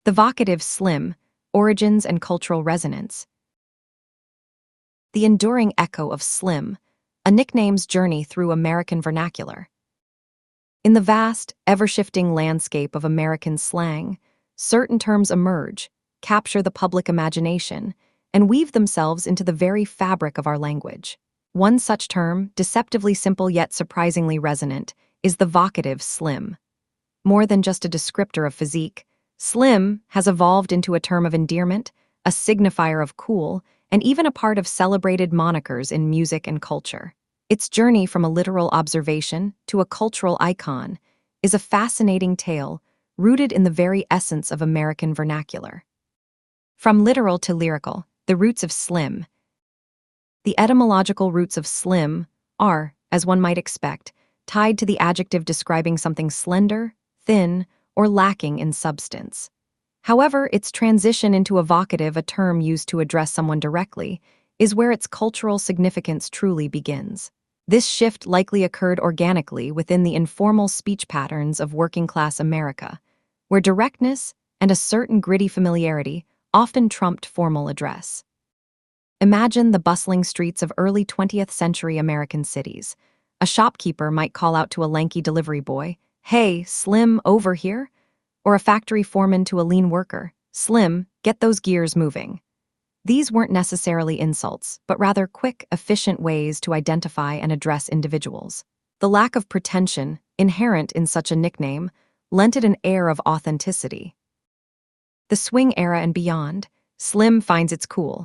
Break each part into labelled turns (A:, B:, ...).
A: The vocative Slim, origins and cultural resonance. The enduring echo of Slim, a nickname's journey through American vernacular. In the vast, ever-shifting landscape of American slang, certain terms emerge, capture the public imagination, and weave themselves into the very fabric of our language. One such term, deceptively simple yet surprisingly resonant, is the vocative Slim. More than just a descriptor of physique, Slim has evolved into a term of endearment, a signifier of cool, and even a part of celebrated monikers in music and culture. Its journey from a literal observation to a cultural icon is a fascinating tale rooted in the very essence of American vernacular. From literal to lyrical, the roots of Slim. The etymological roots of Slim are, as one might expect, tied to the adjective describing something slender, thin, or lacking in substance. However, its transition into a vocative, a term used to address someone directly, is where its cultural significance truly begins. This shift likely occurred organically within the informal speech patterns of working-class America, where directness and a certain gritty familiarity often trumped formal address. Imagine the bustling streets of early 20th century American cities. A shopkeeper might call out to a lanky delivery boy, "Hey, Slim, over here?" Or a factory foreman to a lean worker, "Slim, get those gears moving." These weren't necessarily insults, but rather quick, efficient ways to identify and address individuals. The lack of pretension, inherent in such a nickname, lent it an air of authenticity. The swing era and beyond, Slim finds its cool.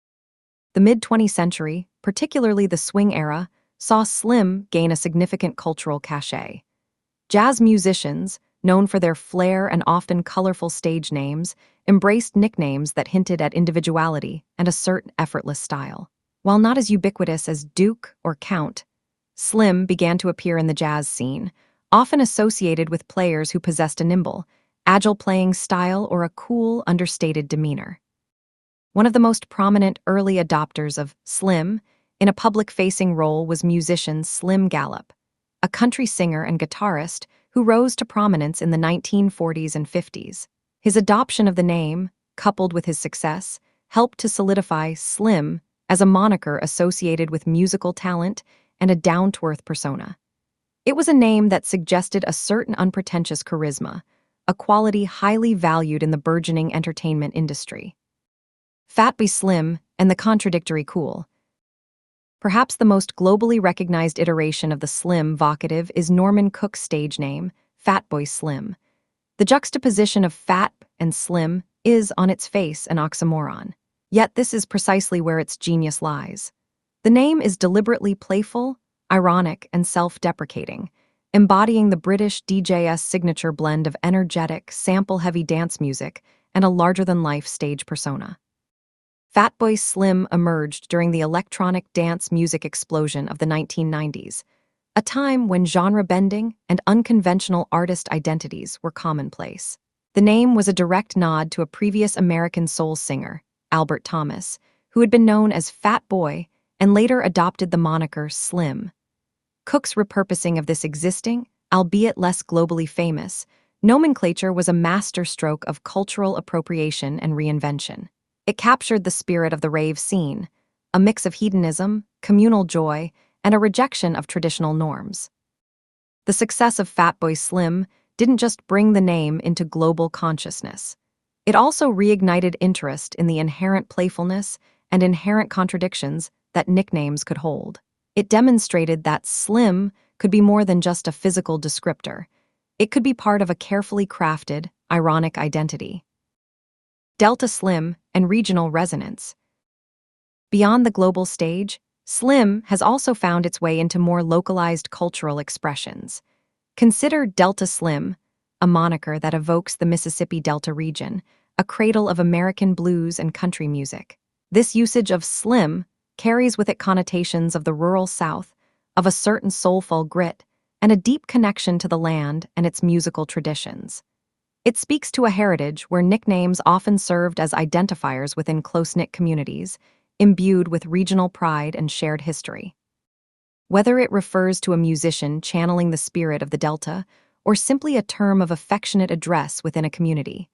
A: The mid-20th century, particularly the swing era, saw Slim gain a significant cultural cachet. Jazz musicians, known for their flair and often colorful stage names, embraced nicknames that hinted at individuality and a certain effortless style. While not as ubiquitous as Duke or Count, Slim began to appear in the jazz scene, often associated with players who possessed a nimble, agile playing style or a cool, understated demeanor. One of the most prominent early adopters of Slim in a public-facing role was musician Slim Gallup, a country singer and guitarist who rose to prominence in the 1940s and 50s. His adoption of the name, coupled with his success, helped to solidify Slim as a moniker associated with musical talent and a down-to-earth persona. It was a name that suggested a certain unpretentious charisma, a quality highly valued in the burgeoning entertainment industry. Fatboy Slim and the contradictory cool. Perhaps the most globally recognized iteration of the Slim vocative is Norman Cook's stage name, Fatboy Slim. The juxtaposition of fat and slim is, on its face, an oxymoron. Yet this is precisely where its genius lies. The name is deliberately playful, ironic, and self-deprecating, embodying the British DJ's signature blend of energetic, sample-heavy dance music and a larger-than-life stage persona. Fatboy Slim emerged during the electronic dance music explosion of the 1990s, a time when genre-bending and unconventional artist identities were commonplace. The name was a direct nod to a previous American soul singer, Albert Thomas, who had been known as Fat Boy and later adopted the moniker Slim. Cook's repurposing of this existing, albeit less globally famous, nomenclature was a masterstroke of cultural appropriation and reinvention. It captured the spirit of the rave scene, a mix of hedonism, communal joy, and a rejection of traditional norms. The success of Fatboy Slim didn't just bring the name into global consciousness. It also reignited interest in the inherent playfulness and inherent contradictions that nicknames could hold. It demonstrated that Slim could be more than just a physical descriptor. It could be part of a carefully crafted, ironic identity. Delta Slim and regional resonance. Beyond the global stage, Slim has also found its way into more localized cultural expressions. Consider Delta Slim, a moniker that evokes the Mississippi Delta region, a cradle of American blues and country music. This usage of Slim carries with it connotations of the rural South, of a certain soulful grit, and a deep connection to the land and its musical traditions. It speaks to a heritage where nicknames often served as identifiers within close-knit communities, imbued with regional pride and shared history. Whether it refers to a musician channeling the spirit of the Delta or simply a term of affectionate address within a community,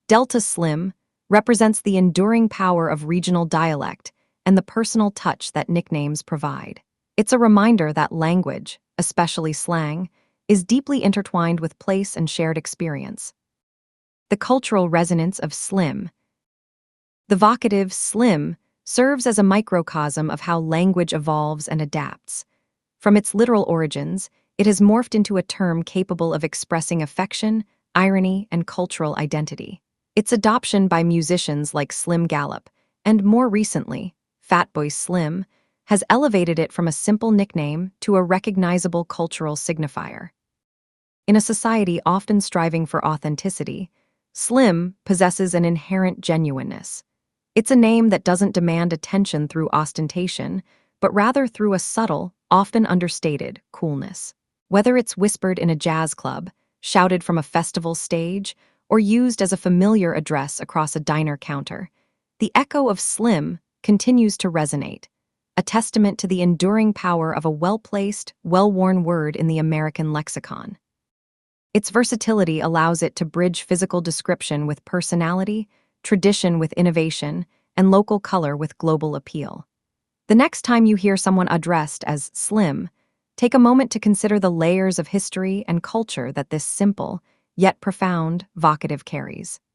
A: Delta Slim represents the enduring power of regional dialect and the personal touch that nicknames provide. It's a reminder that language, especially slang, is deeply intertwined with place and shared experience. The cultural resonance of slim. The vocative slim serves as a microcosm of how language evolves and adapts. From its literal origins, it has morphed into a term capable of expressing affection, irony, and cultural identity. Its adoption by musicians like Slim Gallup, and more recently, Fatboy Slim, has elevated it from a simple nickname to a recognizable cultural signifier. In a society often striving for authenticity, Slim possesses an inherent genuineness. It's a name that doesn't demand attention through ostentation, but rather through a subtle, often understated coolness. Whether it's whispered in a jazz club, shouted from a festival stage, or used as a familiar address across a diner counter, the echo of Slim continues to resonate, a testament to the enduring power of a well-placed, well-worn word in the American lexicon. Its versatility allows it to bridge physical description with personality, tradition with innovation, and local color with global appeal. The next time you hear someone addressed as Slim, take a moment to consider the layers of history and culture that this simple, yet profound, vocative carries.